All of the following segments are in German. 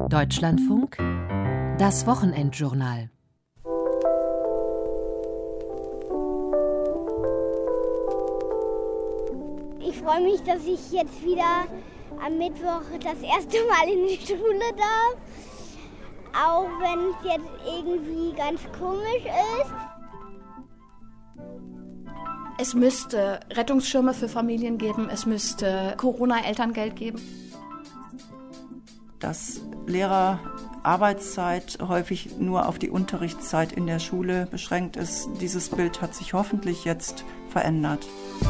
Deutschlandfunk, das Wochenendjournal. Ich freue mich, dass ich jetzt wieder am Mittwoch das erste Mal in die Schule darf. Auch wenn es jetzt irgendwie ganz komisch ist. Es müsste Rettungsschirme für Familien geben, es müsste Corona-Elterngeld geben. Dass Lehrerarbeitszeit häufig nur auf die Unterrichtszeit in der Schule beschränkt ist, dieses Bild hat sich hoffentlich jetzt verändert.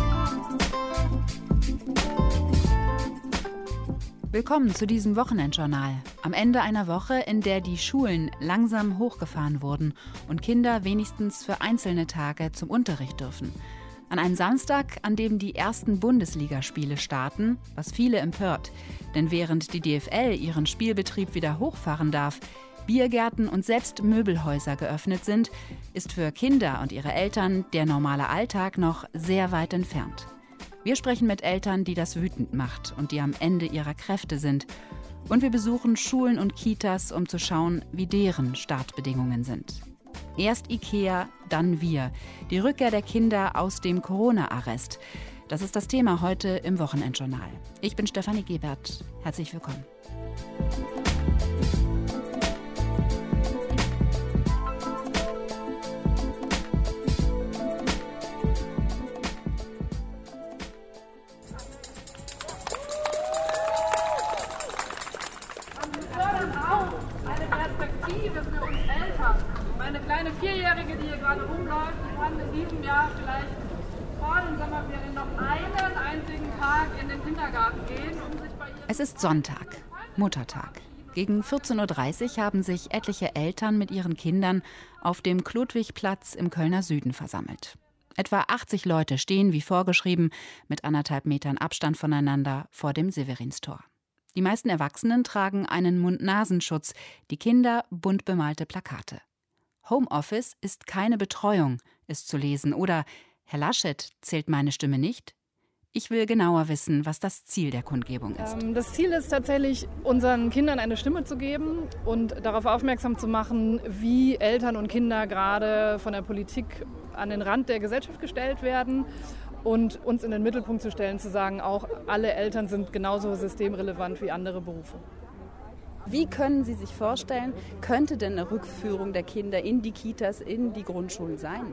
Willkommen zu diesem Wochenendjournal. Am Ende einer Woche, in der die Schulen langsam hochgefahren wurden und Kinder wenigstens für einzelne Tage zum Unterricht dürfen. An einem Samstag, an dem die ersten Bundesligaspiele starten, was viele empört. Denn während die DFL ihren Spielbetrieb wieder hochfahren darf, Biergärten und selbst Möbelhäuser geöffnet sind, ist für Kinder und ihre Eltern der normale Alltag noch sehr weit entfernt. Wir sprechen mit Eltern, die das wütend macht und die am Ende ihrer Kräfte sind. Und wir besuchen Schulen und Kitas, um zu schauen, wie deren Startbedingungen sind. Erst IKEA, dann wir. Die Rückkehr der Kinder aus dem Corona-Arrest. Das ist das Thema heute im Wochenendjournal. Ich bin Stefanie Gebert. Herzlich willkommen. Meine kleine Vierjährige, die hier gerade rumläuft, die kann in diesem Jahr vielleicht vor den Sommerferien noch einen einzigen Tag in den Kindergarten gehen, um sich bei ihr... Es ist Sonntag, Muttertag. Gegen 14.30 Uhr haben sich etliche Eltern mit ihren Kindern auf dem Klodwigplatz im Kölner Süden versammelt. Etwa 80 Leute stehen, wie vorgeschrieben, mit 1,5 Metern Abstand voneinander vor dem Severinstor. Die meisten Erwachsenen tragen einen Mund-Nasenschutz, die Kinder bunt bemalte Plakate. Homeoffice ist keine Betreuung, ist zu lesen. Oder Herr Laschet, zählt meine Stimme nicht? Ich will genauer wissen, was das Ziel der Kundgebung ist. Das Ziel ist tatsächlich, unseren Kindern eine Stimme zu geben und darauf aufmerksam zu machen, wie Eltern und Kinder gerade von der Politik an den Rand der Gesellschaft gestellt werden. Und uns in den Mittelpunkt zu stellen, zu sagen, auch alle Eltern sind genauso systemrelevant wie andere Berufe. Wie können Sie sich vorstellen, könnte denn eine Rückführung der Kinder in die Kitas, in die Grundschulen sein?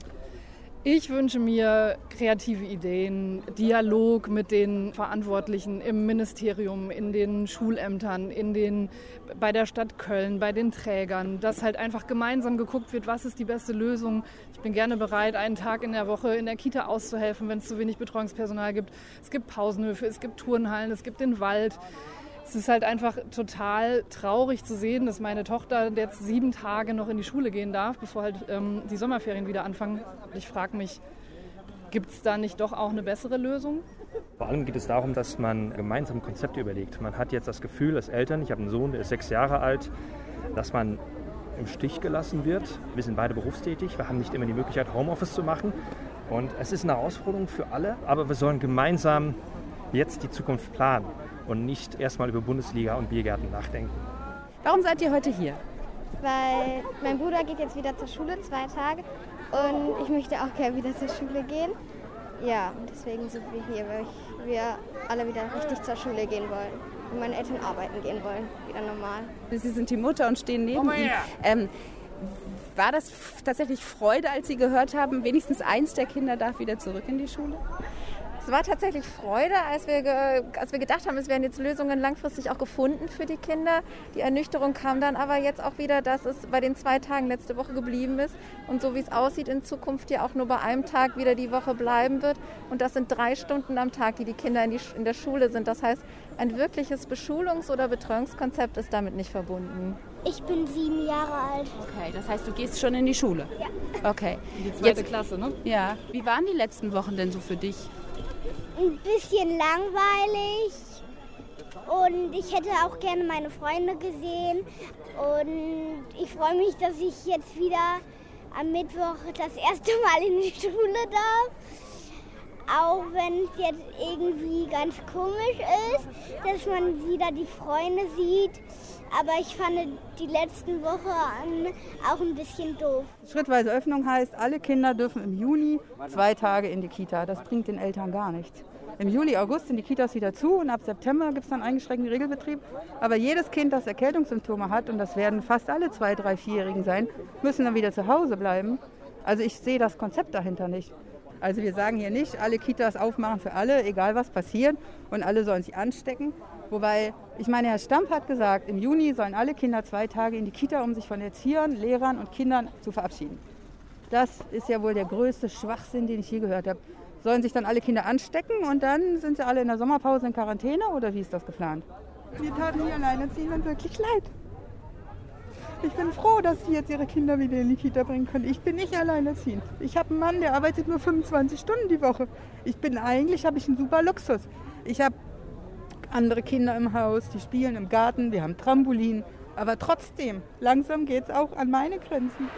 Ich wünsche mir kreative Ideen, Dialog mit den Verantwortlichen im Ministerium, in den Schulämtern, bei der Stadt Köln, bei den Trägern, dass halt einfach gemeinsam geguckt wird, was ist die beste Lösung. Ich bin gerne bereit, einen Tag in der Woche in der Kita auszuhelfen, wenn es zu wenig Betreuungspersonal gibt. Es gibt Pausenhöfe, es gibt Turnhallen, es gibt den Wald. Es ist halt einfach total traurig zu sehen, dass meine Tochter jetzt 7 Tage noch in die Schule gehen darf, bevor halt die Sommerferien wieder anfangen. Ich frage mich, gibt es da nicht doch auch eine bessere Lösung? Vor allem geht es darum, dass man gemeinsam Konzepte überlegt. Man hat jetzt das Gefühl als Eltern, ich habe einen Sohn, der ist 6 Jahre alt, dass man im Stich gelassen wird. Wir sind beide berufstätig, wir haben nicht immer die Möglichkeit, Homeoffice zu machen. Und es ist eine Herausforderung für alle, aber wir sollen gemeinsam jetzt die Zukunft planen und nicht erstmal über Bundesliga und Biergärten nachdenken. Warum seid ihr heute hier? Weil mein Bruder geht jetzt wieder zur Schule 2 Tage und ich möchte auch gerne wieder zur Schule gehen. Ja, und deswegen sind wir hier, weil wir alle wieder richtig zur Schule gehen wollen und meine Eltern arbeiten gehen wollen, wieder normal. Sie sind die Mutter und stehen neben ihm. War das tatsächlich Freude, als Sie gehört haben, wenigstens eins der Kinder darf wieder zurück in die Schule? Es war tatsächlich Freude, als wir gedacht haben, es werden jetzt Lösungen langfristig auch gefunden für die Kinder. Die Ernüchterung kam dann aber jetzt auch wieder, dass es bei den 2 Tagen letzte Woche geblieben ist und so wie es aussieht in Zukunft ja auch nur bei einem Tag wieder die Woche bleiben wird. Und das sind 3 Stunden am Tag, die die Kinder in der Schule sind. Das heißt, ein wirkliches Beschulungs- oder Betreuungskonzept ist damit nicht verbunden. Ich bin 7 Jahre alt. Okay, das heißt, du gehst schon in die Schule? Ja. Okay. In die 2. Klasse, ne? Ja. Wie waren die letzten Wochen denn so für dich? Ein bisschen langweilig und ich hätte auch gerne meine Freunde gesehen und ich freue mich, dass ich jetzt wieder am Mittwoch das erste Mal in die Schule darf. Auch wenn es jetzt irgendwie ganz komisch ist, dass man wieder die Freunde sieht aber ich fand die letzten Wochen auch ein bisschen doof. Schrittweise Öffnung heißt, alle Kinder dürfen im Juni 2 Tage in die Kita. Das bringt den Eltern gar nichts. Im Juli, August sind die Kitas wieder zu und ab September gibt es dann eingeschränkten Regelbetrieb. Aber jedes Kind, das Erkältungssymptome hat, und das werden fast alle 2-, 3-, 4-Jährigen sein, müssen dann wieder zu Hause bleiben. Also ich sehe das Konzept dahinter nicht. Also wir sagen hier nicht, alle Kitas aufmachen für alle, egal was passiert, und alle sollen sich anstecken. Wobei, ich meine, Herr Stamp hat gesagt, im Juni sollen alle Kinder 2 Tage in die Kita, um sich von Erziehern, Lehrern und Kindern zu verabschieden. Das ist ja wohl der größte Schwachsinn, den ich je gehört habe. Sollen sich dann alle Kinder anstecken und dann sind sie alle in der Sommerpause in Quarantäne oder wie ist das geplant? Mir taten die Alleinerziehenden wirklich leid. Ich bin froh, dass sie jetzt ihre Kinder wieder in die Kita bringen können. Ich bin nicht alleinerziehend. Ich habe einen Mann, der arbeitet nur 25 Stunden die Woche. Eigentlich habe ich einen super Luxus. Ich habe andere Kinder im Haus, die spielen im Garten, wir haben Trampolin. Aber trotzdem, langsam geht es auch an meine Grenzen.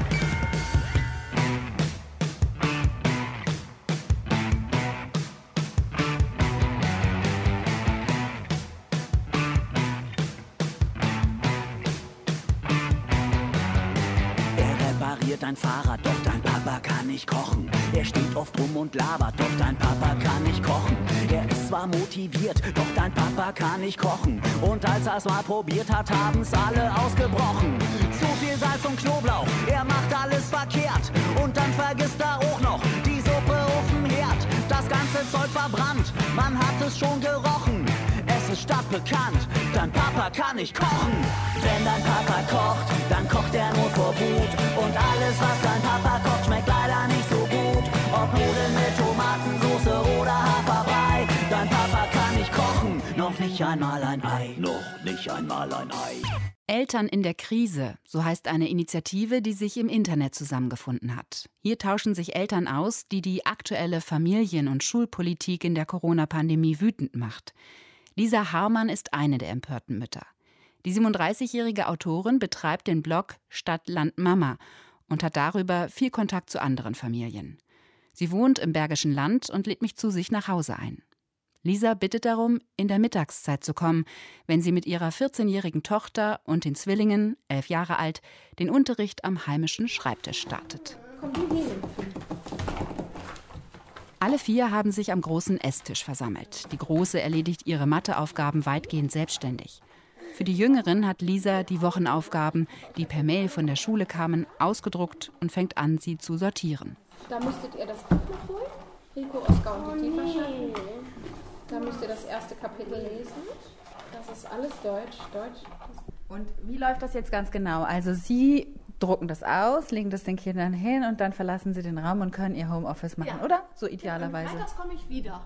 Dein Fahrrad, doch dein Papa kann nicht kochen. Er steht oft rum und labert, doch dein Papa kann nicht kochen. Er ist zwar motiviert, doch dein Papa kann nicht kochen. Und als er es mal probiert hat, haben's alle ausgebrochen. Zu viel Salz und Knoblauch, er macht alles verkehrt. Und dann vergisst er auch noch die Suppe auf dem Herd. Das ganze Zeug verbrannt, man hat es schon gerochen. Es ist stadtbekannt, dein Papa kann nicht kochen. Wenn dein Papa kocht, dann kocht er nur vor Wut. Und alles, was dein Papa kocht, schmeckt leider nicht so gut. Ob Nudeln mit Tomatensauce oder Haferbrei. Dein Papa kann nicht kochen, noch nicht einmal ein Ei. Noch nicht einmal ein Ei. Eltern in der Krise, so heißt eine Initiative, die sich im Internet zusammengefunden hat. Hier tauschen sich Eltern aus, die die aktuelle Familien- und Schulpolitik in der Corona-Pandemie wütend macht. Lisa Harman ist eine der empörten Mütter. Die 37-jährige Autorin betreibt den Blog Stadt, Land, Mama und hat darüber viel Kontakt zu anderen Familien. Sie wohnt im Bergischen Land und lädt mich zu sich nach Hause ein. Lisa bittet darum, in der Mittagszeit zu kommen, wenn sie mit ihrer 14-jährigen Tochter und den Zwillingen, 11 Jahre alt, den Unterricht am heimischen Schreibtisch startet. Komm du hin. Alle 4 haben sich am großen Esstisch versammelt. Die Große erledigt ihre Matheaufgaben weitgehend selbstständig. Für die Jüngeren hat Lisa die Wochenaufgaben, die per Mail von der Schule kamen, ausgedruckt und fängt an, sie zu sortieren. Da müsstet ihr das Buch noch holen. Rico, Oskar und die Tieferschein. Da müsst ihr das erste Kapitel lesen. Das ist alles Deutsch. Und wie läuft das jetzt ganz genau? Also Sie drucken das aus, legen das den Kindern hin und dann verlassen sie den Raum und können ihr Homeoffice machen, oder? So idealerweise. Freitags komme ich wieder.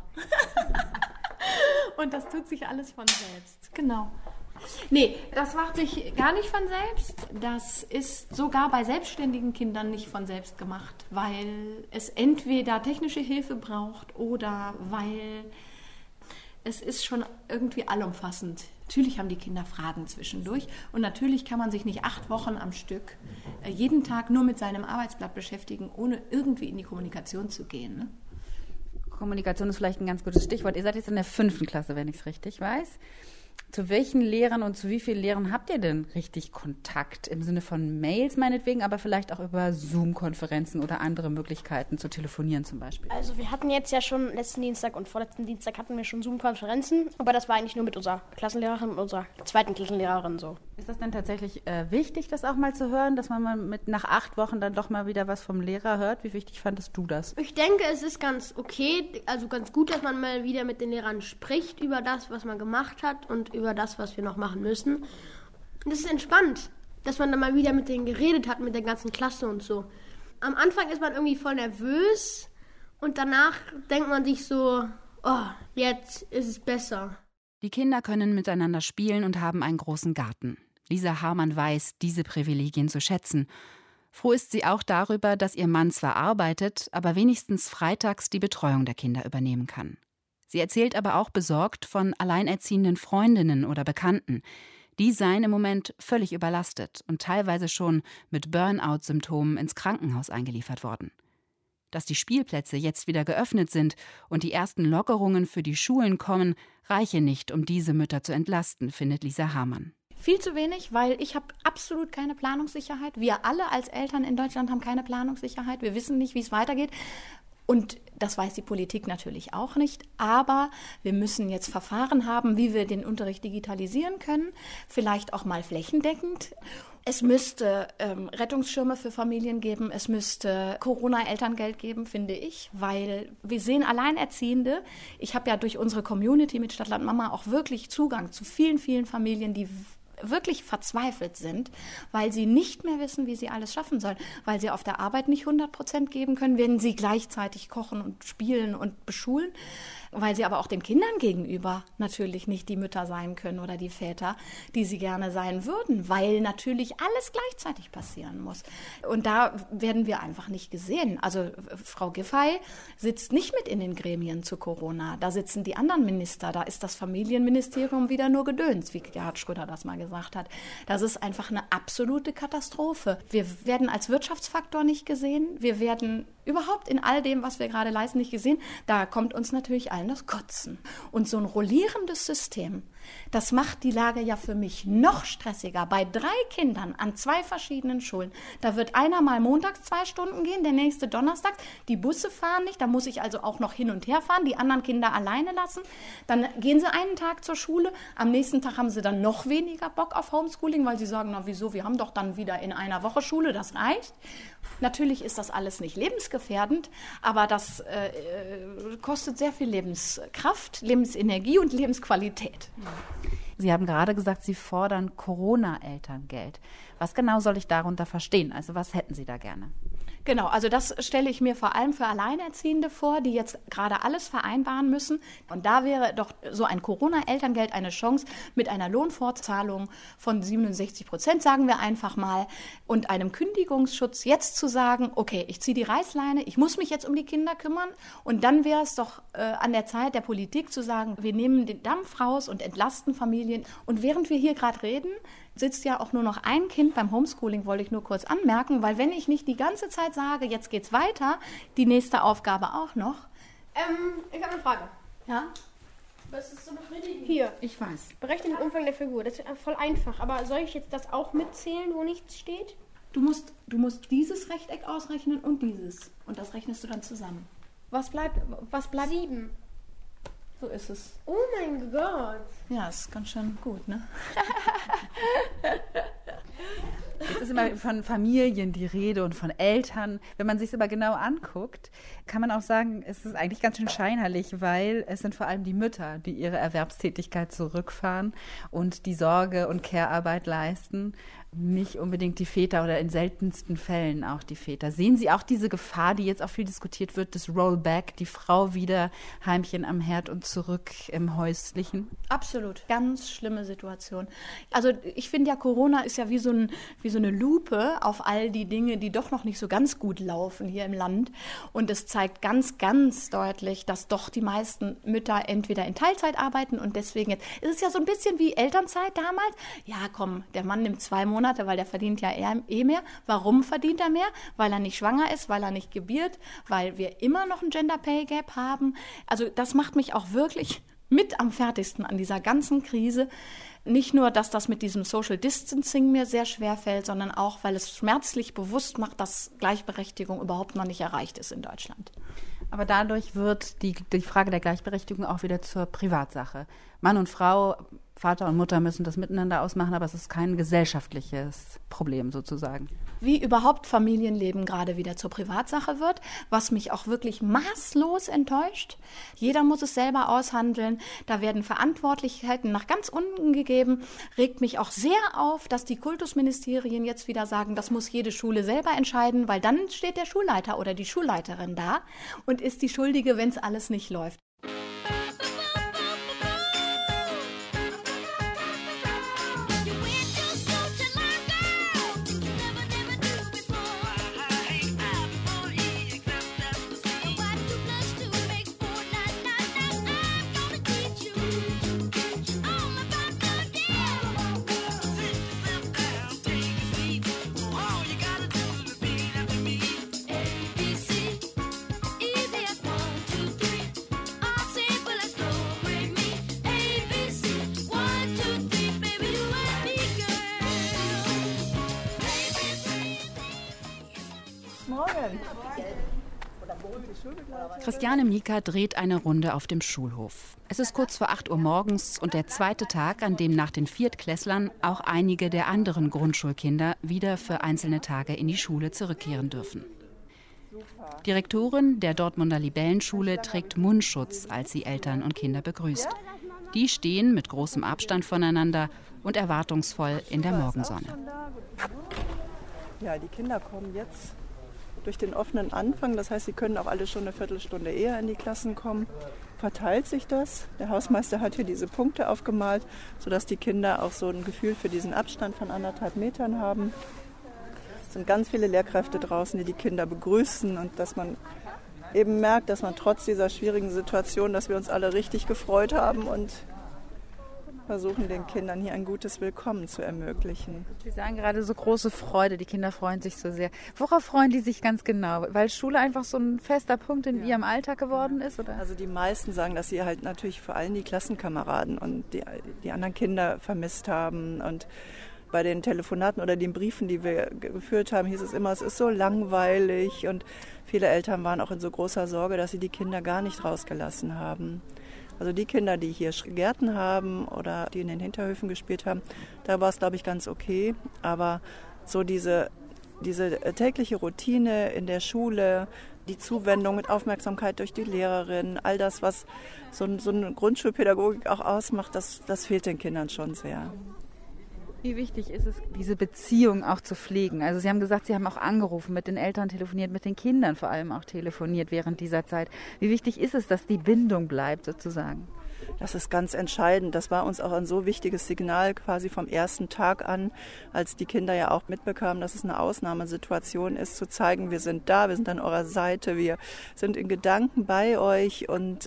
Und das tut sich alles von selbst. Genau. Nee, das macht sich gar nicht von selbst. Das ist sogar bei selbstständigen Kindern nicht von selbst gemacht, weil es entweder technische Hilfe braucht oder weil es ist schon irgendwie allumfassend. Natürlich haben die Kinder Fragen zwischendurch und natürlich kann man sich nicht 8 Wochen am Stück jeden Tag nur mit seinem Arbeitsblatt beschäftigen, ohne irgendwie in die Kommunikation zu gehen. Ne? Kommunikation ist vielleicht ein ganz gutes Stichwort. Ihr seid jetzt in der 5. Klasse, wenn ich es richtig weiß. Zu welchen Lehrern und zu wie vielen Lehrern habt ihr denn richtig Kontakt? Im Sinne von Mails meinetwegen, aber vielleicht auch über Zoom-Konferenzen oder andere Möglichkeiten zu telefonieren zum Beispiel? Also wir hatten jetzt ja schon letzten Dienstag und vorletzten Dienstag hatten wir schon Zoom-Konferenzen, aber das war eigentlich nur mit unserer Klassenlehrerin und unserer 2. Klassenlehrerin so. Ist das denn tatsächlich wichtig, das auch mal zu hören, dass man mal nach 8 Wochen dann doch mal wieder was vom Lehrer hört? Wie wichtig fandest du das? Ich denke, es ist ganz okay, also ganz gut, dass man mal wieder mit den Lehrern spricht über das, was man gemacht hat und über das, was wir noch machen müssen. Und es ist entspannt, dass man dann mal wieder mit denen geredet hat, mit der ganzen Klasse und so. Am Anfang ist man irgendwie voll nervös und danach denkt man sich so, oh, jetzt ist es besser. Die Kinder können miteinander spielen und haben einen großen Garten. Lisa Harman weiß, diese Privilegien zu schätzen. Froh ist sie auch darüber, dass ihr Mann zwar arbeitet, aber wenigstens freitags die Betreuung der Kinder übernehmen kann. Sie erzählt aber auch besorgt von alleinerziehenden Freundinnen oder Bekannten. Die seien im Moment völlig überlastet und teilweise schon mit Burnout-Symptomen ins Krankenhaus eingeliefert worden. Dass die Spielplätze jetzt wieder geöffnet sind und die ersten Lockerungen für die Schulen kommen, reiche nicht, um diese Mütter zu entlasten, findet Lisa Harman. Viel zu wenig, weil ich habe absolut keine Planungssicherheit. Wir alle als Eltern in Deutschland haben keine Planungssicherheit. Wir wissen nicht, wie es weitergeht. Und das weiß die Politik natürlich auch nicht. Aber wir müssen jetzt Verfahren haben, wie wir den Unterricht digitalisieren können. Vielleicht auch mal flächendeckend. Es müsste Rettungsschirme für Familien geben. Es müsste Corona-Elterngeld geben, finde ich. Weil wir sehen Alleinerziehende. Ich habe ja durch unsere Community mit Stadtland Mama auch wirklich Zugang zu vielen, vielen Familien, die wirklich verzweifelt sind, weil sie nicht mehr wissen, wie sie alles schaffen sollen, weil sie auf der Arbeit nicht 100% geben können, wenn sie gleichzeitig kochen und spielen und beschulen, weil sie aber auch den Kindern gegenüber natürlich nicht die Mütter sein können oder die Väter, die sie gerne sein würden, weil natürlich alles gleichzeitig passieren muss. Und da werden wir einfach nicht gesehen. Also Frau Giffey sitzt nicht mit in den Gremien zu Corona. Da sitzen die anderen Minister. Da ist das Familienministerium wieder nur Gedöns, wie Gerhard Schröder das mal gesagt hat. Das ist einfach eine absolute Katastrophe. Wir werden als Wirtschaftsfaktor nicht gesehen. Wir werden überhaupt in all dem, was wir gerade leisten, nicht gesehen. Da kommt uns natürlich allen das Kotzen. Und so ein rollierendes System, das macht die Lage ja für mich noch stressiger. Bei 3 Kindern an 2 verschiedenen Schulen. Da wird einer mal montags 2 Stunden gehen, der nächste donnerstags. Die Busse fahren nicht, da muss ich also auch noch hin und her fahren, die anderen Kinder alleine lassen. Dann gehen sie einen Tag zur Schule, am nächsten Tag haben sie dann noch weniger Bock auf Homeschooling, weil sie sagen, na wieso, wir haben doch dann wieder in einer Woche Schule, das reicht. Natürlich ist das alles nicht lebensgefährdend, aber das kostet sehr viel Lebenskraft, Lebensenergie und Lebensqualität. Sie haben gerade gesagt, Sie fordern Corona-Elterngeld. Was genau soll ich darunter verstehen? Also was hätten Sie da gerne? Genau, also das stelle ich mir vor allem für Alleinerziehende vor, die jetzt gerade alles vereinbaren müssen. Und da wäre doch so ein Corona-Elterngeld eine Chance mit einer Lohnfortzahlung von 67%, sagen wir einfach mal, und einem Kündigungsschutz jetzt zu sagen, okay, ich ziehe die Reißleine, ich muss mich jetzt um die Kinder kümmern. Und dann wäre es doch an der Zeit der Politik zu sagen, wir nehmen den Dampf raus und entlasten Familien. Und während wir hier gerade reden, sitzt ja auch nur noch ein Kind beim Homeschooling, wollte ich nur kurz anmerken, weil wenn ich nicht die ganze Zeit sage, jetzt geht's weiter, die nächste Aufgabe auch noch. Ich habe eine Frage. Ja? Was ist so befriedigend? Hier. Ich weiß. Berechne den Umfang der Figur. Das ist voll einfach. Aber soll ich jetzt das auch mitzählen, wo nichts steht? Du musst dieses Rechteck ausrechnen und dieses. Und das rechnest du dann zusammen. Was bleibt? 7. So ist es. Oh mein Gott. Ja, ist ganz schön gut, ne? Es ist immer von Familien die Rede und von Eltern. Wenn man sich es aber genau anguckt, kann man auch sagen, es ist eigentlich ganz schön scheinheilig, weil es sind vor allem die Mütter, die ihre Erwerbstätigkeit zurückfahren und die Sorge- und Care-Arbeit leisten. Nicht unbedingt die Väter oder in seltensten Fällen auch die Väter. Sehen Sie auch diese Gefahr, die jetzt auch viel diskutiert wird, das Rollback, die Frau wieder Heimchen am Herd und zurück im Häuslichen? Absolut. Ganz schlimme Situation. Also ich finde ja, Corona ist ja wie so eine Lupe auf all die Dinge, die doch noch nicht so ganz gut laufen hier im Land. Und es zeigt ganz, ganz deutlich, dass doch die meisten Mütter entweder in Teilzeit arbeiten und deswegen jetzt, es ist ja so ein bisschen wie Elternzeit damals. Ja, komm, der Mann nimmt 2 Monate, weil der verdient ja eh mehr. Warum verdient er mehr? Weil er nicht schwanger ist, weil er nicht gebiert, weil wir immer noch ein Gender Pay Gap haben. Also das macht mich auch wirklich mit am fertigsten an dieser ganzen Krise. Nicht nur, dass das mit diesem Social Distancing mir sehr schwer fällt, sondern auch, weil es schmerzlich bewusst macht, dass Gleichberechtigung überhaupt noch nicht erreicht ist in Deutschland. Aber dadurch wird die Frage der Gleichberechtigung auch wieder zur Privatsache. Mann und Frau, Vater und Mutter müssen das miteinander ausmachen, aber es ist kein gesellschaftliches Problem sozusagen. Wie überhaupt Familienleben gerade wieder zur Privatsache wird, was mich auch wirklich maßlos enttäuscht. Jeder muss es selber aushandeln. Da werden Verantwortlichkeiten nach ganz unten gegeben. Regt mich auch sehr auf, dass die Kultusministerien jetzt wieder sagen, das muss jede Schule selber entscheiden, weil dann steht der Schulleiter oder die Schulleiterin da und ist die Schuldige, wenn es alles nicht läuft. Christiane Mika dreht eine Runde auf dem Schulhof. Es ist kurz vor 8 Uhr morgens und der zweite Tag, an dem nach den Viertklässlern auch einige der anderen Grundschulkinder wieder für einzelne Tage in die Schule zurückkehren dürfen. Die Rektorin der Dortmunder Libellenschule trägt Mundschutz, als sie Eltern und Kinder begrüßt. Die stehen mit großem Abstand voneinander und erwartungsvoll in der Morgensonne. Ja, die Kinder kommen jetzt durch den offenen Anfang. Das heißt, sie können auch alle schon eine Viertelstunde eher in die Klassen kommen. Verteilt sich das. Der Hausmeister hat hier diese Punkte aufgemalt, sodass die Kinder auch so ein Gefühl für diesen Abstand von 1,5 Metern haben. Es sind ganz viele Lehrkräfte draußen, die die Kinder begrüßen und dass man eben merkt, dass man trotz dieser schwierigen Situation, dass wir uns alle richtig gefreut haben und versuchen, den Kindern hier ein gutes Willkommen zu ermöglichen. Sie sagen gerade so große Freude, die Kinder freuen sich so sehr. Worauf freuen die sich ganz genau? Weil Schule einfach so ein fester Punkt in ihrem Alltag geworden ist? Oder? Also die meisten sagen, dass sie halt natürlich vor allem die Klassenkameraden und die anderen Kinder vermisst haben. Und bei den Telefonaten oder den Briefen, die wir geführt haben, hieß es immer, es ist so langweilig. Und viele Eltern waren auch in so großer Sorge, dass sie die Kinder gar nicht rausgelassen haben. Also die Kinder, die hier Gärten haben oder die in den Hinterhöfen gespielt haben, da war es, glaube ich, ganz okay. Aber so diese tägliche Routine in der Schule, die Zuwendung mit Aufmerksamkeit durch die Lehrerin, all das, was so eine Grundschulpädagogik auch ausmacht, das fehlt den Kindern schon sehr. Wie wichtig ist es, diese Beziehung auch zu pflegen? Also Sie haben gesagt, Sie haben auch angerufen, mit den Eltern telefoniert, mit den Kindern vor allem auch telefoniert während dieser Zeit. Wie wichtig ist es, dass die Bindung bleibt sozusagen? Das ist ganz entscheidend. Das war uns auch ein so wichtiges Signal quasi vom ersten Tag an, als die Kinder ja auch mitbekamen, dass es eine Ausnahmesituation ist, zu zeigen, wir sind da, wir sind an eurer Seite, wir sind in Gedanken bei euch und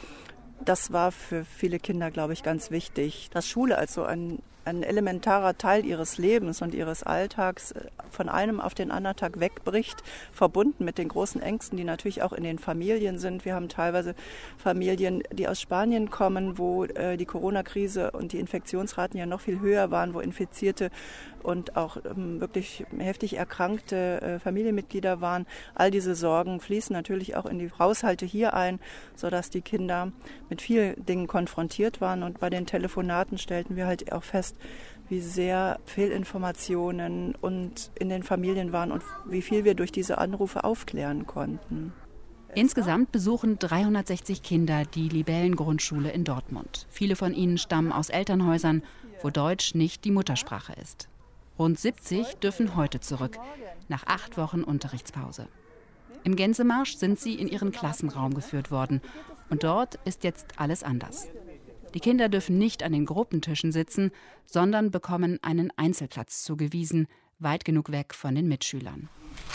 das war für viele Kinder, glaube ich, ganz wichtig, dass Schule als so ein elementarer Teil ihres Lebens und ihres Alltags von einem auf den anderen Tag wegbricht, verbunden mit den großen Ängsten, die natürlich auch in den Familien sind. Wir haben teilweise Familien, die aus Spanien kommen, wo die Corona-Krise und die Infektionsraten ja noch viel höher waren, wo Infizierte und auch wirklich heftig erkrankte Familienmitglieder waren. All diese Sorgen fließen natürlich auch in die Haushalte hier ein, sodass die Kinder mit vielen Dingen konfrontiert waren. Und bei den Telefonaten stellten wir halt auch fest, wie sehr Fehlinformationen und in den Familien waren und wie viel wir durch diese Anrufe aufklären konnten. Insgesamt besuchen 360 Kinder die Libellengrundschule in Dortmund. Viele von ihnen stammen aus Elternhäusern, wo Deutsch nicht die Muttersprache ist. Rund 70 dürfen heute zurück, nach 8 Wochen Unterrichtspause. Im Gänsemarsch sind sie in ihren Klassenraum geführt worden. Und dort ist jetzt alles anders. Die Kinder dürfen nicht an den Gruppentischen sitzen, sondern bekommen einen Einzelplatz zugewiesen, weit genug weg von den Mitschülern.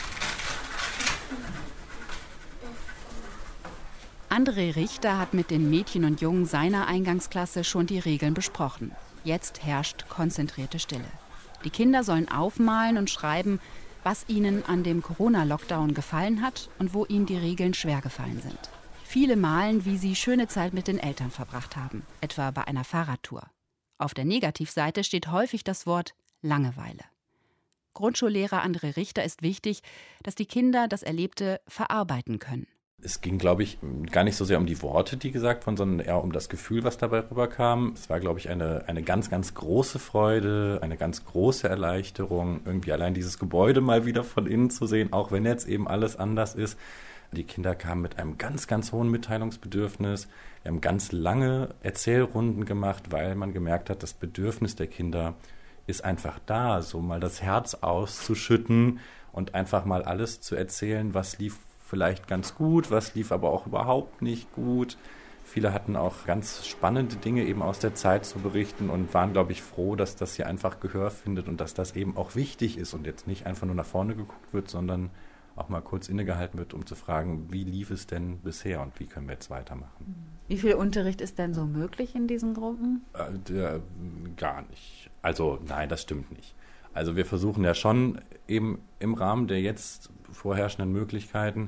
André Richter hat mit den Mädchen und Jungen seiner Eingangsklasse schon die Regeln besprochen. Jetzt herrscht konzentrierte Stille. Die Kinder sollen aufmalen und schreiben, was ihnen an dem Corona-Lockdown gefallen hat und wo ihnen die Regeln schwer gefallen sind. Viele malen, wie sie schöne Zeit mit den Eltern verbracht haben, etwa bei einer Fahrradtour. Auf der Negativseite steht häufig das Wort Langeweile. Grundschullehrer André Richter ist wichtig, dass die Kinder das Erlebte verarbeiten können. Es ging, glaube ich, gar nicht so sehr um die Worte, die gesagt wurden, sondern eher um das Gefühl, was dabei rüberkam. Es war, glaube ich, eine ganz, ganz große Freude, eine ganz große Erleichterung, irgendwie allein dieses Gebäude mal wieder von innen zu sehen, auch wenn jetzt eben alles anders ist. Die Kinder kamen mit einem ganz, ganz hohen Mitteilungsbedürfnis. Wir haben ganz lange Erzählrunden gemacht, weil man gemerkt hat, das Bedürfnis der Kinder ist einfach da, so mal das Herz auszuschütten und einfach mal alles zu erzählen, was lief vielleicht ganz gut, was lief aber auch überhaupt nicht gut. Viele hatten auch ganz spannende Dinge eben aus der Zeit zu berichten und waren, glaube ich, froh, dass das hier einfach Gehör findet und dass das eben auch wichtig ist und jetzt nicht einfach nur nach vorne geguckt wird, sondern auch mal kurz innegehalten wird, um zu fragen, wie lief es denn bisher und wie können wir jetzt weitermachen. Wie viel Unterricht ist denn so möglich in diesen Gruppen? Gar nicht. Also nein, das stimmt nicht. Also wir versuchen ja schon eben im Rahmen der jetzt vorherrschenden Möglichkeiten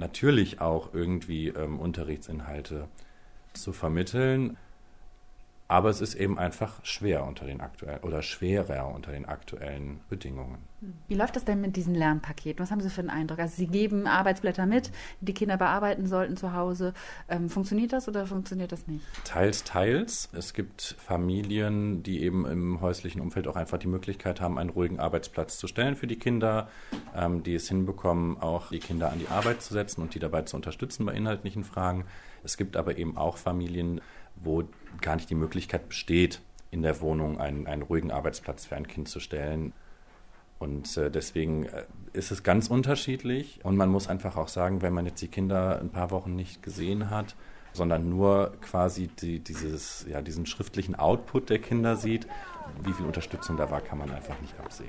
natürlich auch irgendwie Unterrichtsinhalte zu vermitteln. Aber es ist eben einfach schwerer unter den aktuellen Bedingungen. Wie läuft das denn mit diesen Lernpaketen? Was haben Sie für einen Eindruck? Also Sie geben Arbeitsblätter mit, die die Kinder bearbeiten sollten zu Hause. Funktioniert das oder funktioniert das nicht? Teils, teils. Es gibt Familien, die eben im häuslichen Umfeld auch einfach die Möglichkeit haben, einen ruhigen Arbeitsplatz zu stellen für die Kinder, die es hinbekommen, auch die Kinder an die Arbeit zu setzen und die dabei zu unterstützen bei inhaltlichen Fragen. Es gibt aber eben auch Familien, wo gar nicht die Möglichkeit besteht, in der Wohnung einen ruhigen Arbeitsplatz für ein Kind zu stellen. Und deswegen ist es ganz unterschiedlich. Und man muss einfach auch sagen, wenn man jetzt die Kinder ein paar Wochen nicht gesehen hat, sondern nur quasi diesen schriftlichen Output der Kinder sieht, wie viel Unterstützung da war, kann man einfach nicht absehen.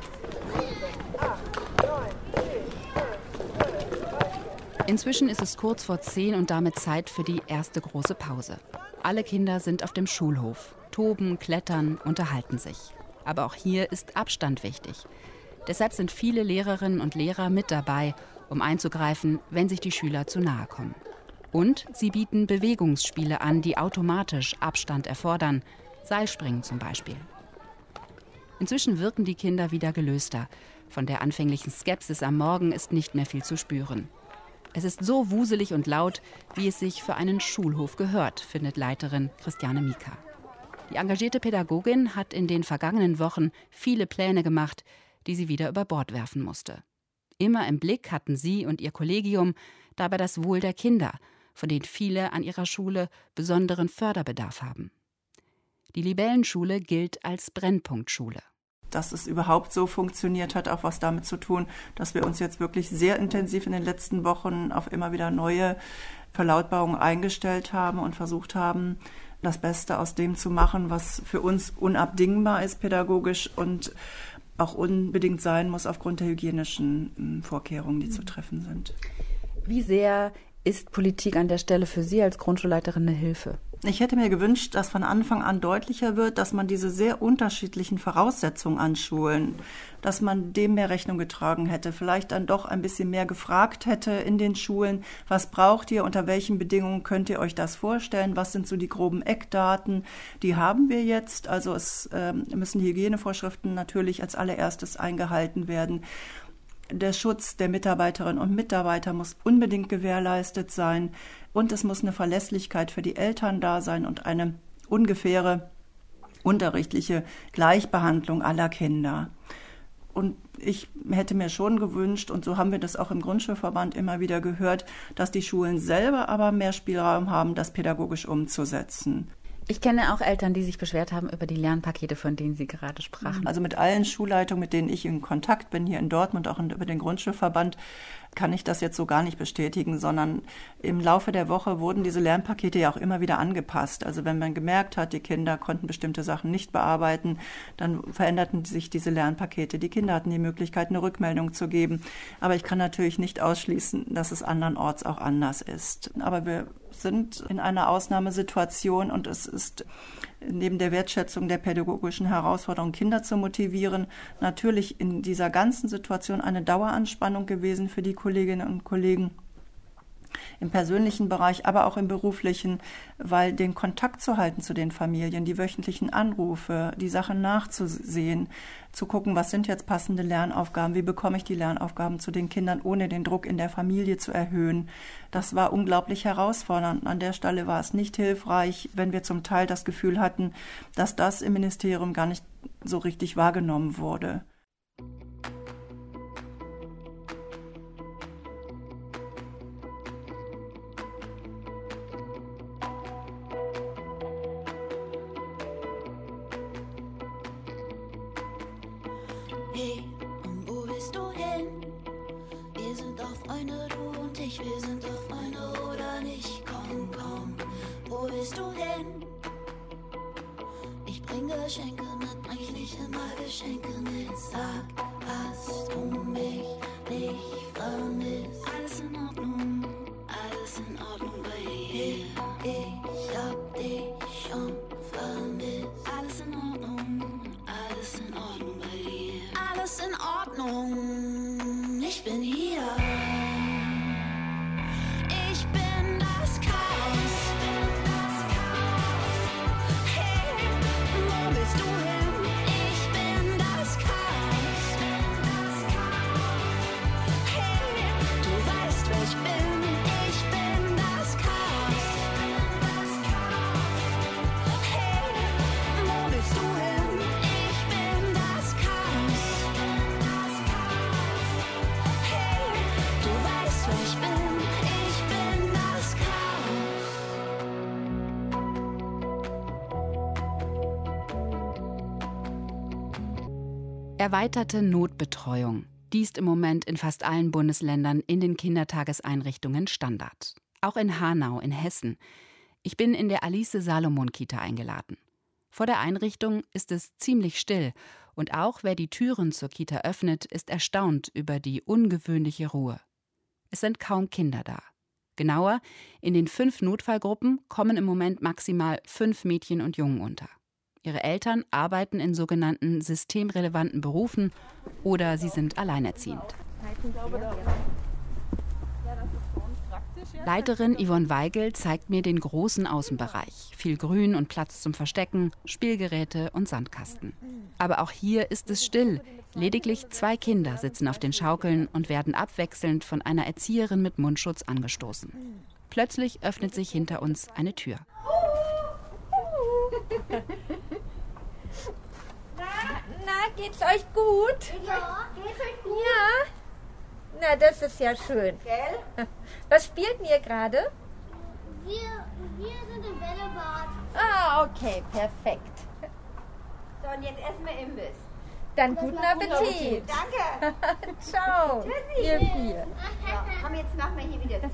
Inzwischen ist es kurz vor 10 und damit Zeit für die erste große Pause. Alle Kinder sind auf dem Schulhof, toben, klettern, unterhalten sich. Aber auch hier ist Abstand wichtig. Deshalb sind viele Lehrerinnen und Lehrer mit dabei, um einzugreifen, wenn sich die Schüler zu nahe kommen. Und sie bieten Bewegungsspiele an, die automatisch Abstand erfordern, Seilspringen zum Beispiel. Inzwischen wirken die Kinder wieder gelöster. Von der anfänglichen Skepsis am Morgen ist nicht mehr viel zu spüren. Es ist so wuselig und laut, wie es sich für einen Schulhof gehört, findet Leiterin Christiane Mika. Die engagierte Pädagogin hat in den vergangenen Wochen viele Pläne gemacht, die sie wieder über Bord werfen musste. Immer im Blick hatten sie und ihr Kollegium dabei das Wohl der Kinder, von denen viele an ihrer Schule besonderen Förderbedarf haben. Die Libellenschule gilt als Brennpunktschule. Dass es überhaupt so funktioniert, hat auch was damit zu tun, dass wir uns jetzt wirklich sehr intensiv in den letzten Wochen auf immer wieder neue Verlautbarungen eingestellt haben und versucht haben, das Beste aus dem zu machen, was für uns unabdingbar ist pädagogisch und auch unbedingt sein muss aufgrund der hygienischen Vorkehrungen, die zu treffen sind. Wie sehr ist Politik an der Stelle für Sie als Grundschulleiterin eine Hilfe? Ich hätte mir gewünscht, dass von Anfang an deutlicher wird, dass man diese sehr unterschiedlichen Voraussetzungen an Schulen, dass man dem mehr Rechnung getragen hätte, vielleicht dann doch ein bisschen mehr gefragt hätte in den Schulen, was braucht ihr, unter welchen Bedingungen könnt ihr euch das vorstellen, was sind so die groben Eckdaten, die haben wir jetzt, also es müssen die Hygienevorschriften natürlich als allererstes eingehalten werden. Der Schutz der Mitarbeiterinnen und Mitarbeiter muss unbedingt gewährleistet sein und es muss eine Verlässlichkeit für die Eltern da sein und eine ungefähre unterrichtliche Gleichbehandlung aller Kinder. Und ich hätte mir schon gewünscht, und so haben wir das auch im Grundschulverband immer wieder gehört, dass die Schulen selber aber mehr Spielraum haben, das pädagogisch umzusetzen. Ich kenne auch Eltern, die sich beschwert haben über die Lernpakete, von denen Sie gerade sprachen. Also mit allen Schulleitungen, mit denen ich in Kontakt bin, hier in Dortmund, auch über den Grundschulverband, kann ich das jetzt so gar nicht bestätigen, sondern im Laufe der Woche wurden diese Lernpakete ja auch immer wieder angepasst. Also wenn man gemerkt hat, die Kinder konnten bestimmte Sachen nicht bearbeiten, dann veränderten sich diese Lernpakete. Die Kinder hatten die Möglichkeit, eine Rückmeldung zu geben. Aber ich kann natürlich nicht ausschließen, dass es andernorts auch anders ist. Aber wir sind in einer Ausnahmesituation und es ist neben der Wertschätzung der pädagogischen Herausforderung, Kinder zu motivieren, natürlich in dieser ganzen Situation eine Daueranspannung gewesen für die Kolleginnen und Kollegen im persönlichen Bereich, aber auch im beruflichen, weil den Kontakt zu halten zu den Familien, die wöchentlichen Anrufe, die Sachen nachzusehen, zu gucken, was sind jetzt passende Lernaufgaben, wie bekomme ich die Lernaufgaben zu den Kindern, ohne den Druck in der Familie zu erhöhen. Das war unglaublich herausfordernd. An der Stelle war es nicht hilfreich, wenn wir zum Teil das Gefühl hatten, dass das im Ministerium gar nicht so richtig wahrgenommen wurde. Hey, und wo willst du hin? Wir sind doch Freunde, du und ich, wir sind doch Freunde oder nicht? Komm, komm, wo willst du hin? Ich bring Geschenke mit, bring ich nicht immer Geschenke mit. Sag, hast du mich nicht vermisst? Alles in Ordnung bei dir. Ich hab dich schon vermisst. Alles in Ordnung bei dir. Alles in Ordnung, ich bin hier. Ich bin das Chaos. Hey. Erweiterte Notbetreuung. Die ist im Moment in fast allen Bundesländern in den Kindertageseinrichtungen Standard. Auch in Hanau in Hessen. Ich bin in der Alice-Salomon-Kita eingeladen. Vor der Einrichtung ist es ziemlich still und auch wer die Türen zur Kita öffnet, ist erstaunt über die ungewöhnliche Ruhe. Es sind kaum Kinder da. Genauer, in den 5 Notfallgruppen kommen im Moment maximal 5 Mädchen und Jungen unter. Ihre Eltern arbeiten in sogenannten systemrelevanten Berufen oder sie sind alleinerziehend. Leiterin Yvonne Weigel zeigt mir den großen Außenbereich. Viel Grün und Platz zum Verstecken, Spielgeräte und Sandkasten. Aber auch hier ist es still. Lediglich 2 Kinder sitzen auf den Schaukeln und werden abwechselnd von einer Erzieherin mit Mundschutz angestoßen. Plötzlich öffnet sich hinter uns eine Tür. Na, geht's euch gut? Ja, geht's euch gut? Ja. Na, das ist ja schön, gell? Was spielt ihr gerade? Wir sind im Bällebad. Ah, okay, perfekt. So, und jetzt essen wir Imbiss. Dann guten Appetit. Danke. Ciao. Tschüssi. Ihr 4. Ja, komm, jetzt machen wir hier wieder zu.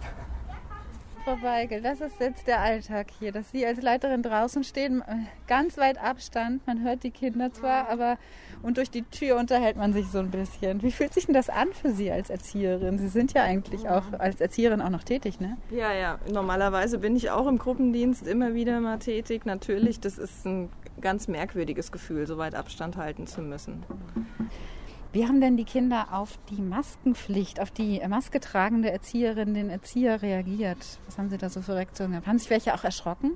Frau Weigel, das ist jetzt der Alltag hier, dass Sie als Leiterin draußen stehen, ganz weit Abstand, man hört die Kinder zwar, aber und durch die Tür unterhält man sich so ein bisschen. Wie fühlt sich denn das an für Sie als Erzieherin? Sie sind ja eigentlich auch als Erzieherin auch noch tätig, ne? Ja, normalerweise bin ich auch im Gruppendienst immer wieder mal tätig. Natürlich, das ist ein ganz merkwürdiges Gefühl, so weit Abstand halten zu müssen. Wie haben denn die Kinder auf die Maskenpflicht, auf die Maske tragende Erzieherin, den Erzieher reagiert? Was haben Sie da so für Reaktionen gehabt? Haben sich welche auch erschrocken?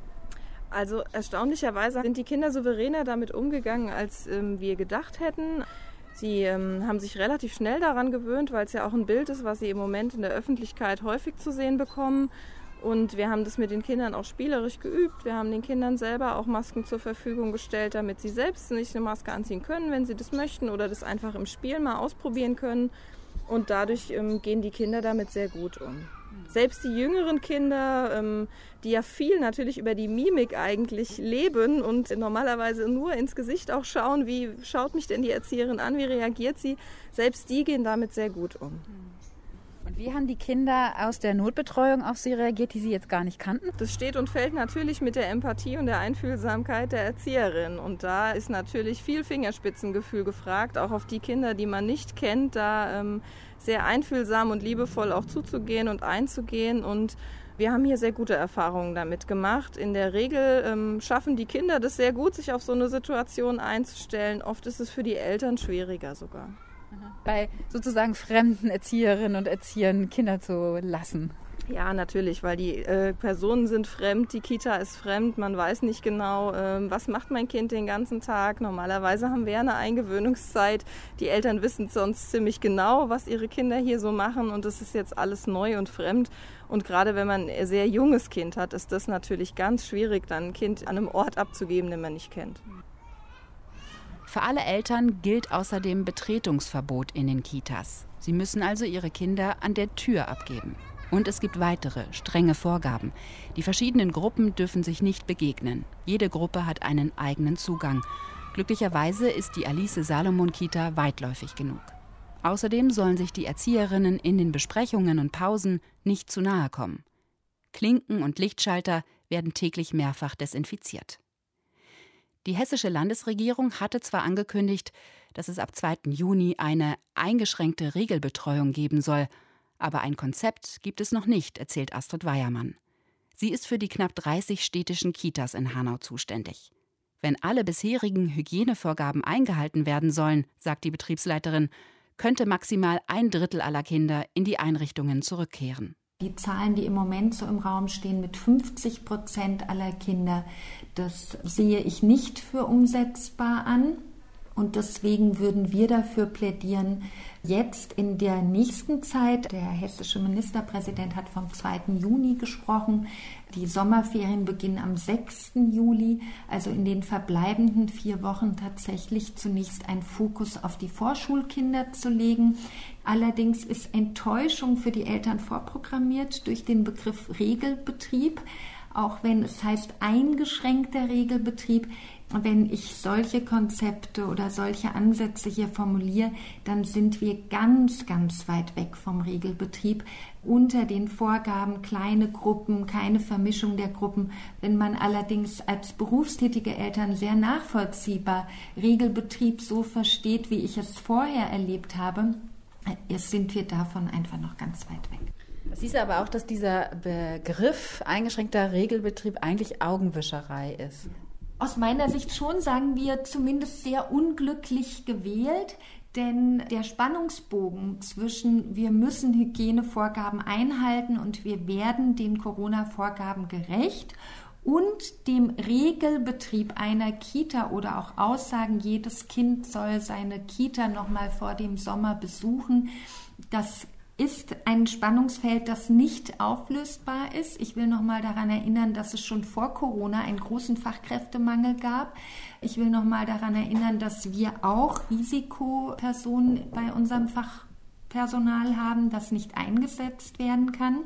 Also erstaunlicherweise sind die Kinder souveräner damit umgegangen, als wir gedacht hätten. Sie haben sich relativ schnell daran gewöhnt, weil es ja auch ein Bild ist, was sie im Moment in der Öffentlichkeit häufig zu sehen bekommen. Und wir haben das mit den Kindern auch spielerisch geübt. Wir haben den Kindern selber auch Masken zur Verfügung gestellt, damit sie selbst nicht eine Maske anziehen können, wenn sie das möchten oder das einfach im Spiel mal ausprobieren können. Und dadurch gehen die Kinder damit sehr gut um. Selbst die jüngeren Kinder, die ja viel natürlich über die Mimik eigentlich leben und normalerweise nur ins Gesicht auch schauen, wie schaut mich denn die Erzieherin an, wie reagiert sie, selbst die gehen damit sehr gut um. Und wie haben die Kinder aus der Notbetreuung auf Sie reagiert, die Sie jetzt gar nicht kannten? Das steht und fällt natürlich mit der Empathie und der Einfühlsamkeit der Erzieherin. Und da ist natürlich viel Fingerspitzengefühl gefragt, auch auf die Kinder, die man nicht kennt, da sehr einfühlsam und liebevoll auch zuzugehen und einzugehen. Und wir haben hier sehr gute Erfahrungen damit gemacht. In der Regel schaffen die Kinder das sehr gut, sich auf so eine Situation einzustellen. Oft ist es für die Eltern schwieriger sogar. Bei sozusagen fremden Erzieherinnen und Erziehern Kinder zu lassen. Ja, natürlich, weil die Personen sind fremd, die Kita ist fremd, man weiß nicht genau, was macht mein Kind den ganzen Tag. Normalerweise haben wir eine Eingewöhnungszeit. Die Eltern wissen sonst ziemlich genau, was ihre Kinder hier so machen und das ist jetzt alles neu und fremd. Und gerade wenn man ein sehr junges Kind hat, ist das natürlich ganz schwierig, dann ein Kind an einem Ort abzugeben, den man nicht kennt. Für alle Eltern gilt außerdem Betretungsverbot in den Kitas. Sie müssen also ihre Kinder an der Tür abgeben. Und es gibt weitere, strenge Vorgaben. Die verschiedenen Gruppen dürfen sich nicht begegnen. Jede Gruppe hat einen eigenen Zugang. Glücklicherweise ist die Alice-Salomon-Kita weitläufig genug. Außerdem sollen sich die Erzieherinnen in den Besprechungen und Pausen nicht zu nahe kommen. Klinken und Lichtschalter werden täglich mehrfach desinfiziert. Die hessische Landesregierung hatte zwar angekündigt, dass es ab 2. Juni eine eingeschränkte Regelbetreuung geben soll, aber ein Konzept gibt es noch nicht, erzählt Astrid Weiermann. Sie ist für die knapp 30 städtischen Kitas in Hanau zuständig. Wenn alle bisherigen Hygienevorgaben eingehalten werden sollen, sagt die Betriebsleiterin, könnte maximal 1/3 aller Kinder in die Einrichtungen zurückkehren. Die Zahlen, die im Moment so im Raum stehen mit 50% aller Kinder, das sehe ich nicht für umsetzbar an. Und deswegen würden wir dafür plädieren, jetzt in der nächsten Zeit, der hessische Ministerpräsident hat vom 2. Juni gesprochen, die Sommerferien beginnen am 6. Juli, also in den verbleibenden 4 Wochen tatsächlich zunächst einen Fokus auf die Vorschulkinder zu legen. Allerdings ist Enttäuschung für die Eltern vorprogrammiert durch den Begriff Regelbetrieb. Auch wenn es heißt eingeschränkter Regelbetrieb, wenn ich solche Konzepte oder solche Ansätze hier formuliere, dann sind wir ganz, ganz weit weg vom Regelbetrieb. Unter den Vorgaben kleine Gruppen, keine Vermischung der Gruppen. Wenn man allerdings als berufstätige Eltern sehr nachvollziehbar Regelbetrieb so versteht, wie ich es vorher erlebt habe, sind wir davon einfach noch ganz weit weg. Das hieß aber auch, dass dieser Begriff eingeschränkter Regelbetrieb eigentlich Augenwischerei ist. Aus meiner Sicht schon, sagen wir, zumindest sehr unglücklich gewählt, denn der Spannungsbogen zwischen wir müssen Hygienevorgaben einhalten und wir werden den Corona-Vorgaben gerecht und dem Regelbetrieb einer Kita oder auch Aussagen, jedes Kind soll seine Kita noch mal vor dem Sommer besuchen, das ist ein Spannungsfeld, das nicht auflösbar ist. Ich will noch mal daran erinnern, dass es schon vor Corona einen großen Fachkräftemangel gab. Ich will noch mal daran erinnern, dass wir auch Risikopersonen bei unserem Fachpersonal haben, das nicht eingesetzt werden kann.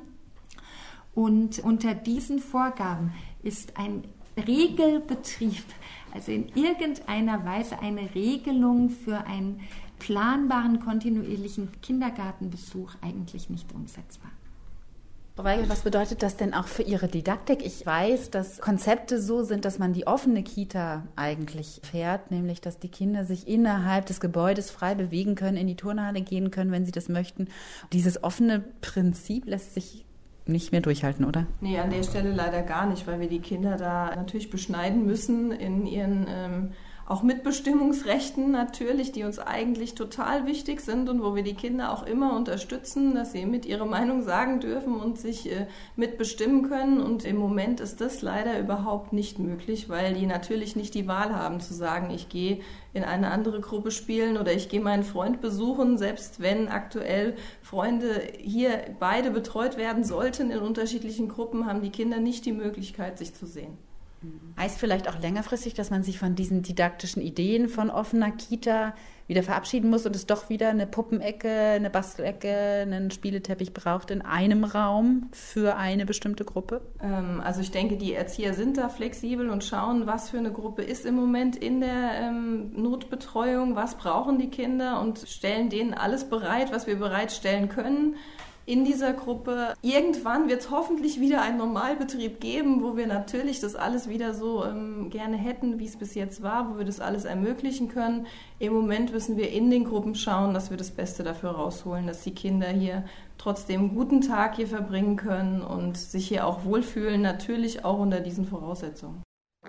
Und unter diesen Vorgaben ist ein Regelbetrieb, also in irgendeiner Weise eine Regelung für einen planbaren, kontinuierlichen Kindergartenbesuch eigentlich nicht umsetzbar. Frau Weigel, was bedeutet das denn auch für Ihre Didaktik? Ich weiß, dass Konzepte so sind, dass man die offene Kita eigentlich fährt, nämlich dass die Kinder sich innerhalb des Gebäudes frei bewegen können, in die Turnhalle gehen können, wenn sie das möchten. Dieses offene Prinzip lässt sich nicht mehr durchhalten, oder? Nee, an der Stelle leider gar nicht, weil wir die Kinder da natürlich beschneiden müssen in ihren auch Mitbestimmungsrechten natürlich, die uns eigentlich total wichtig sind und wo wir die Kinder auch immer unterstützen, dass sie mit ihrer Meinung sagen dürfen und sich mitbestimmen können. Und im Moment ist das leider überhaupt nicht möglich, weil die natürlich nicht die Wahl haben zu sagen, ich gehe in eine andere Gruppe spielen oder ich gehe meinen Freund besuchen, selbst wenn aktuell Freunde hier beide betreut werden sollten in unterschiedlichen Gruppen, haben die Kinder nicht die Möglichkeit, sich zu sehen. Heißt vielleicht auch längerfristig, dass man sich von diesen didaktischen Ideen von offener Kita wieder verabschieden muss und es doch wieder eine Puppenecke, eine Bastelecke, einen Spieleteppich braucht in einem Raum für eine bestimmte Gruppe? Also ich denke, die Erzieher sind da flexibel und schauen, was für eine Gruppe ist im Moment in der Notbetreuung, was brauchen die Kinder und stellen denen alles bereit, was wir bereitstellen können. In dieser Gruppe. Irgendwann wird es hoffentlich wieder einen Normalbetrieb geben, wo wir natürlich das alles wieder so gerne hätten, wie es bis jetzt war, wo wir das alles ermöglichen können. Im Moment müssen wir in den Gruppen schauen, dass wir das Beste dafür rausholen, dass die Kinder hier trotzdem einen guten Tag hier verbringen können und sich hier auch wohlfühlen, natürlich auch unter diesen Voraussetzungen.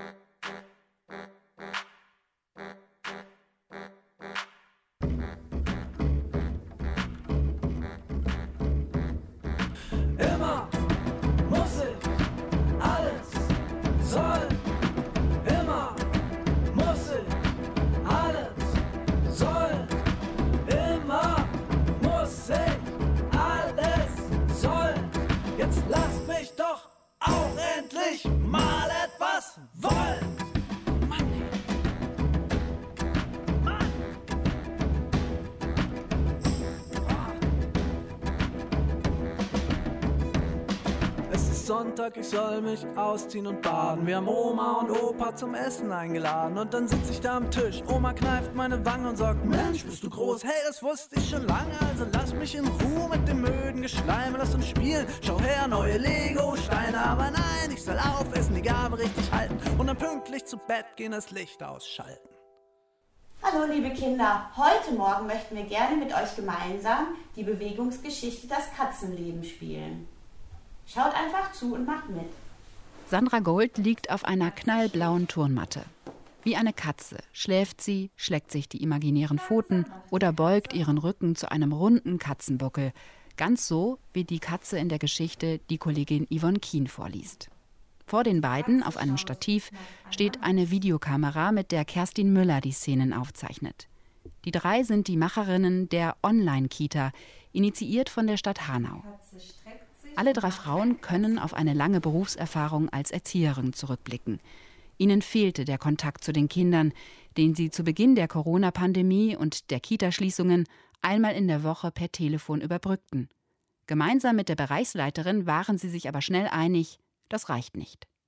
Sonntag, ich soll mich ausziehen und baden. Wir haben Oma und Opa zum Essen eingeladen. Und dann sitz ich da am Tisch, Oma kneift meine Wange und sagt, Mensch, bist du groß, hey, das wusste ich schon lange. Also lass mich in Ruhe mit dem öden Geschleime, lass uns spielen. Schau her, neue Lego-Steine, aber nein, ich soll aufessen, die Gabe richtig halten. Und dann pünktlich zu Bett gehen, das Licht ausschalten. Hallo liebe Kinder, heute Morgen möchten wir gerne mit euch gemeinsam die Bewegungsgeschichte Das Katzenleben spielen. Schaut einfach zu und macht mit. Sandra Gold liegt auf einer knallblauen Turnmatte. Wie eine Katze schläft sie, schlägt sich die imaginären Pfoten oder beugt ihren Rücken zu einem runden Katzenbuckel. Ganz so, wie die Katze in der Geschichte die Kollegin Yvonne Kien vorliest. Vor den beiden auf einem Stativ steht eine Videokamera, mit der Kerstin Müller die Szenen aufzeichnet. Die drei sind die Macherinnen der Online-Kita, initiiert von der Stadt Hanau. Alle drei Frauen können auf eine lange Berufserfahrung als Erzieherin zurückblicken. Ihnen fehlte der Kontakt zu den Kindern, den sie zu Beginn der Corona-Pandemie und der Kitaschließungen einmal in der Woche per Telefon überbrückten. Gemeinsam mit der Bereichsleiterin waren sie sich aber schnell einig, das reicht nicht.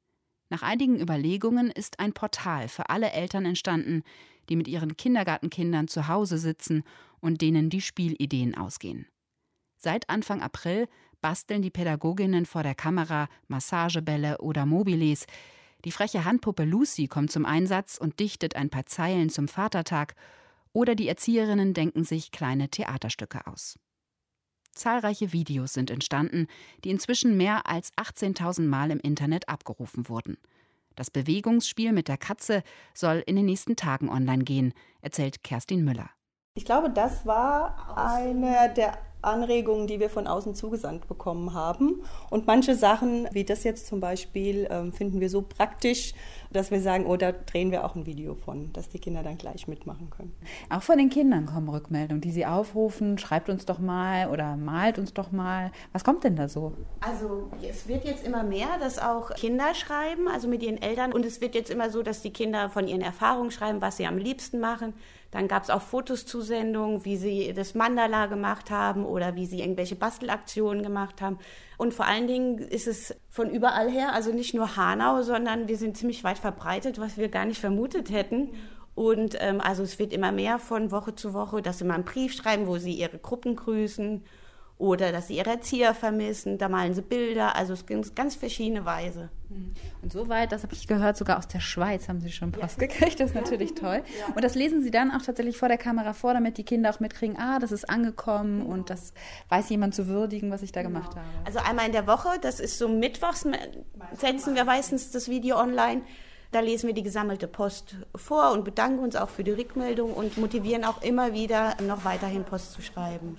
Nach einigen Überlegungen ist ein Portal für alle Eltern entstanden, die mit ihren Kindergartenkindern zu Hause sitzen und denen die Spielideen ausgehen. Seit Anfang April basteln die Pädagoginnen vor der Kamera Massagebälle oder Mobiles. Die freche Handpuppe Lucy kommt zum Einsatz und dichtet ein paar Zeilen zum Vatertag. Oder die Erzieherinnen denken sich kleine Theaterstücke aus. Zahlreiche Videos sind entstanden, die inzwischen mehr als 18.000 Mal im Internet abgerufen wurden. Das Bewegungsspiel mit der Katze soll in den nächsten Tagen online gehen, erzählt Kerstin Müller. Ich glaube, das war eine der Anregungen, die wir von außen zugesandt bekommen haben. Und manche Sachen, wie das jetzt zum Beispiel, finden wir so praktisch, dass wir sagen, oh, da drehen wir auch ein Video von, dass die Kinder dann gleich mitmachen können. Auch von den Kindern kommen Rückmeldungen, die sie aufrufen, schreibt uns doch mal oder malt uns doch mal. Was kommt denn da so? Also es wird jetzt immer mehr, dass auch Kinder schreiben, also mit ihren Eltern. Und es wird jetzt immer so, dass die Kinder von ihren Erfahrungen schreiben, was sie am liebsten machen. Dann gab es auch Fotoszusendungen, wie sie das Mandala gemacht haben oder wie sie irgendwelche Bastelaktionen gemacht haben. Und vor allen Dingen ist es von überall her, also nicht nur Hanau, sondern wir sind ziemlich weit verbreitet, was wir gar nicht vermutet hätten. Und also es wird immer mehr von Woche zu Woche, dass sie mal einen Brief schreiben, wo sie ihre Gruppen grüßen oder dass sie ihre Erzieher vermissen. Da malen sie Bilder, also es gibt ganz verschiedene Weise. Und soweit, das habe ich gehört, sogar aus der Schweiz haben Sie schon Post gekriegt. Das ist natürlich toll. Und das lesen Sie dann auch tatsächlich vor der Kamera vor, damit die Kinder auch mitkriegen, das ist angekommen und das weiß jemand zu würdigen, was ich da gemacht habe. Also einmal in der Woche, das ist so mittwochs, setzen wir meistens das Video online. Da lesen wir die gesammelte Post vor und bedanken uns auch für die Rückmeldung und motivieren auch immer wieder, noch weiterhin Post zu schreiben.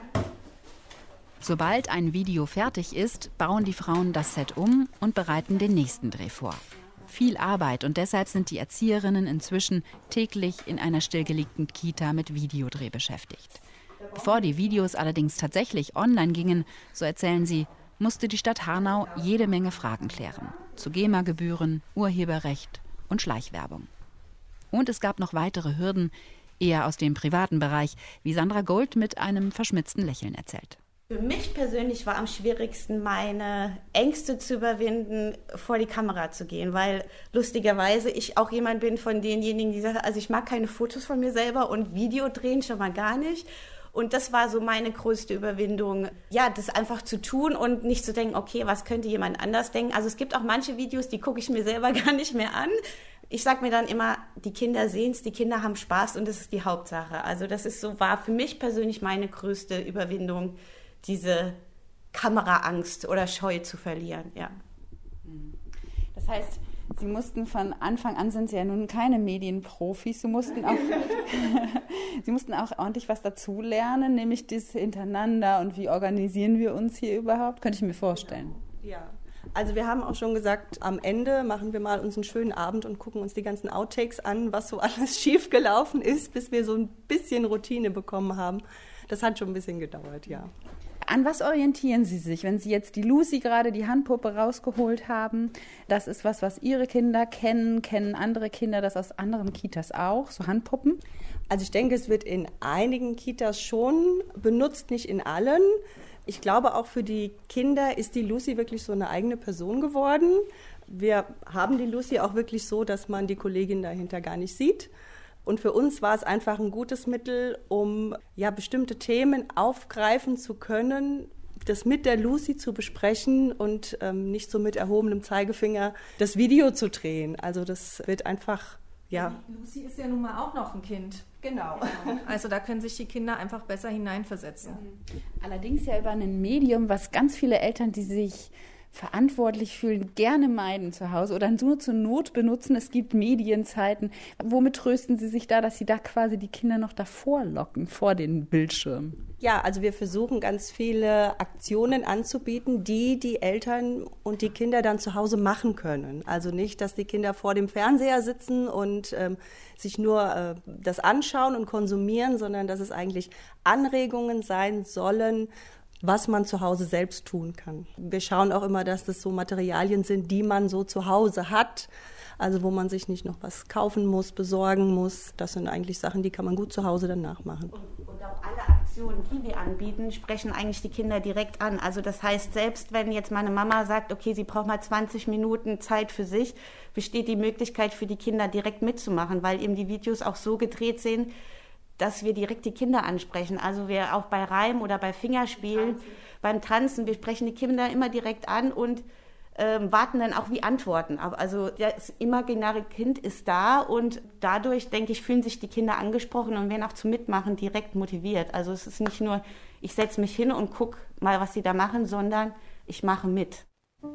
Sobald ein Video fertig ist, bauen die Frauen das Set um und bereiten den nächsten Dreh vor. Viel Arbeit und deshalb sind die Erzieherinnen inzwischen täglich in einer stillgelegten Kita mit Videodreh beschäftigt. Bevor die Videos allerdings tatsächlich online gingen, so erzählen sie, musste die Stadt Hanau jede Menge Fragen klären. Zu GEMA-Gebühren, Urheberrecht und Schleichwerbung. Und es gab noch weitere Hürden, eher aus dem privaten Bereich, wie Sandra Gold mit einem verschmitzten Lächeln erzählt. Für mich persönlich war am schwierigsten, meine Ängste zu überwinden, vor die Kamera zu gehen, weil lustigerweise ich auch jemand bin von denjenigen, die sagen, also ich mag keine Fotos von mir selber und Video drehen schon mal gar nicht. Und das war so meine größte Überwindung, ja, das einfach zu tun und nicht zu denken, okay, was könnte jemand anders denken. Also es gibt auch manche Videos, die gucke ich mir selber gar nicht mehr an. Ich sage mir dann immer, die Kinder sehen es, die Kinder haben Spaß und das ist die Hauptsache. Also das ist so, war für mich persönlich meine größte Überwindung, diese Kameraangst oder Scheu zu verlieren, ja. Das heißt, Sie mussten von Anfang an, sind Sie ja nun keine Medienprofis, Sie mussten auch ordentlich was dazulernen, nämlich das Hintereinander und wie organisieren wir uns hier überhaupt, könnte ich mir vorstellen. Ja. Also wir haben auch schon gesagt, am Ende machen wir mal uns einen schönen Abend und gucken uns die ganzen Outtakes an, was so alles schiefgelaufen ist, bis wir so ein bisschen Routine bekommen haben. Das hat schon ein bisschen gedauert, ja. An was orientieren Sie sich, wenn Sie jetzt die Lucy gerade, die Handpuppe, rausgeholt haben? Das ist was Ihre Kinder kennen andere Kinder das aus anderen Kitas auch, so Handpuppen? Also ich denke, es wird in einigen Kitas schon benutzt, nicht in allen. Ich glaube, auch für die Kinder ist die Lucy wirklich so eine eigene Person geworden. Wir haben die Lucy auch wirklich so, dass man die Kollegin dahinter gar nicht sieht. Und für uns war es einfach ein gutes Mittel, um ja bestimmte Themen aufgreifen zu können, das mit der Lucy zu besprechen und nicht so mit erhobenem Zeigefinger das Video zu drehen. Also das wird einfach, ja. Lucy ist ja nun mal auch noch ein Kind. Genau. Also da können sich die Kinder einfach besser hineinversetzen. Allerdings ja über ein Medium, was ganz viele Eltern, die sich verantwortlich fühlen, gerne meiden zu Hause oder nur zur Not benutzen. Es gibt Medienzeiten. Womit trösten Sie sich da, dass Sie da quasi die Kinder noch davor locken, vor den Bildschirm? Ja, also wir versuchen ganz viele Aktionen anzubieten, die Eltern und die Kinder dann zu Hause machen können. Also nicht, dass die Kinder vor dem Fernseher sitzen und sich nur das anschauen und konsumieren, sondern dass es eigentlich Anregungen sein sollen, was man zu Hause selbst tun kann. Wir schauen auch immer, dass das so Materialien sind, die man so zu Hause hat, also wo man sich nicht noch was kaufen muss, besorgen muss. Das sind eigentlich Sachen, die kann man gut zu Hause dann nachmachen. Und auch alle Aktionen Aktionen, die wir anbieten, sprechen eigentlich die Kinder direkt an. Also das heißt, selbst wenn jetzt meine Mama sagt, okay, sie braucht mal 20 Minuten Zeit für sich, besteht die Möglichkeit für die Kinder direkt mitzumachen, weil eben die Videos auch so gedreht sind, dass wir direkt die Kinder ansprechen. Also wir auch bei Reim oder bei Fingerspielen, beim Tanzen, wir sprechen die Kinder immer direkt an und warten dann auch wie Antworten. Also das imaginäre Kind ist da und dadurch, denke ich, fühlen sich die Kinder angesprochen und werden auch zum Mitmachen direkt motiviert. Also es ist nicht nur, ich setze mich hin und gucke mal, was sie da machen, sondern ich mache mit.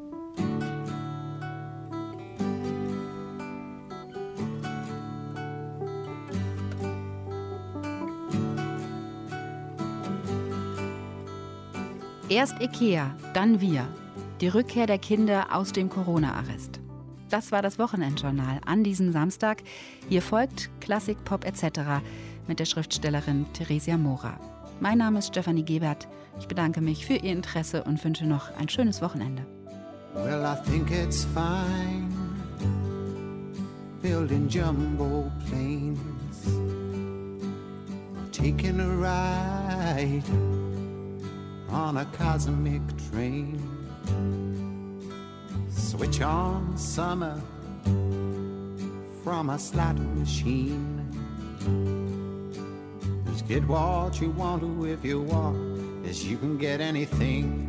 Erst Ikea, dann wir. Die Rückkehr der Kinder aus dem Corona-Arrest. Das war das Wochenendjournal an diesem Samstag. Hier folgt Klassik, Pop etc. mit der Schriftstellerin Theresia Mora. Mein Name ist Stefanie Gebert. Ich bedanke mich für Ihr Interesse und wünsche noch ein schönes Wochenende. Well, I think it's fine building jumbo planes, taking a ride on a cosmic train. Switch on summer from a slot machine. Just get what you want to if you want, as you can get anything